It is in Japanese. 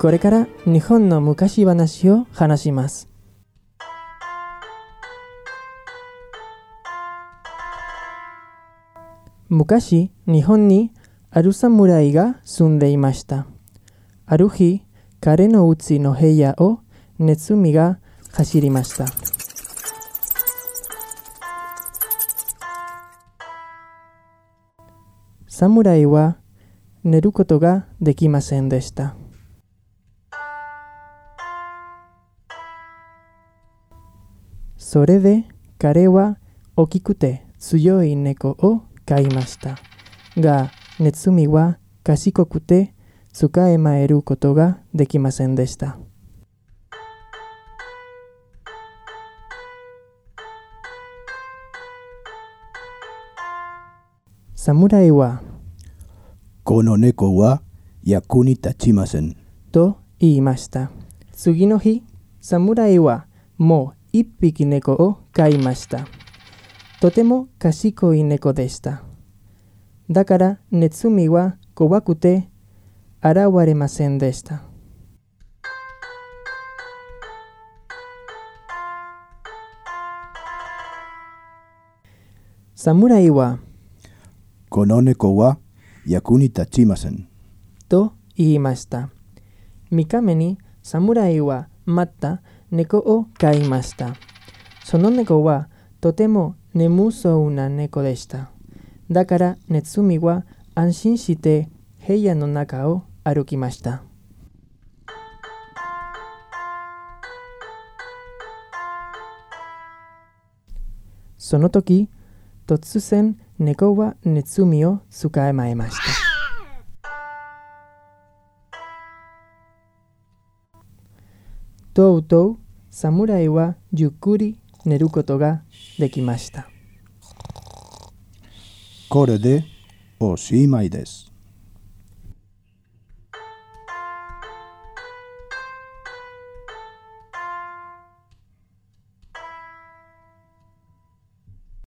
これから日本の昔話を話します。昔、日本にある侍が住んでいました。ある日、彼の家の部屋をネズミが走りました。侍は寝ることができませんでした。それで彼は大きくて強い猫を飼いました。が、ネズミは賢くて捕まえることができませんでした。侍は、 この猫は役に立ちません。 と言いました。次の日、侍はもう一匹猫を飼いました。とても賢い猫でした。だからネズミは怖くて現れませんでした。侍は、 この猫は役に立ちません。 と言いました。3日目に侍はまた猫を飼いました。その猫はとても眠そうな猫でした。だからネズミは安心して部屋の中を歩きました。その時、突然猫はネズミを捕まえました。とうとう侍はゆっくり寝ることができました。 これでおしまいです。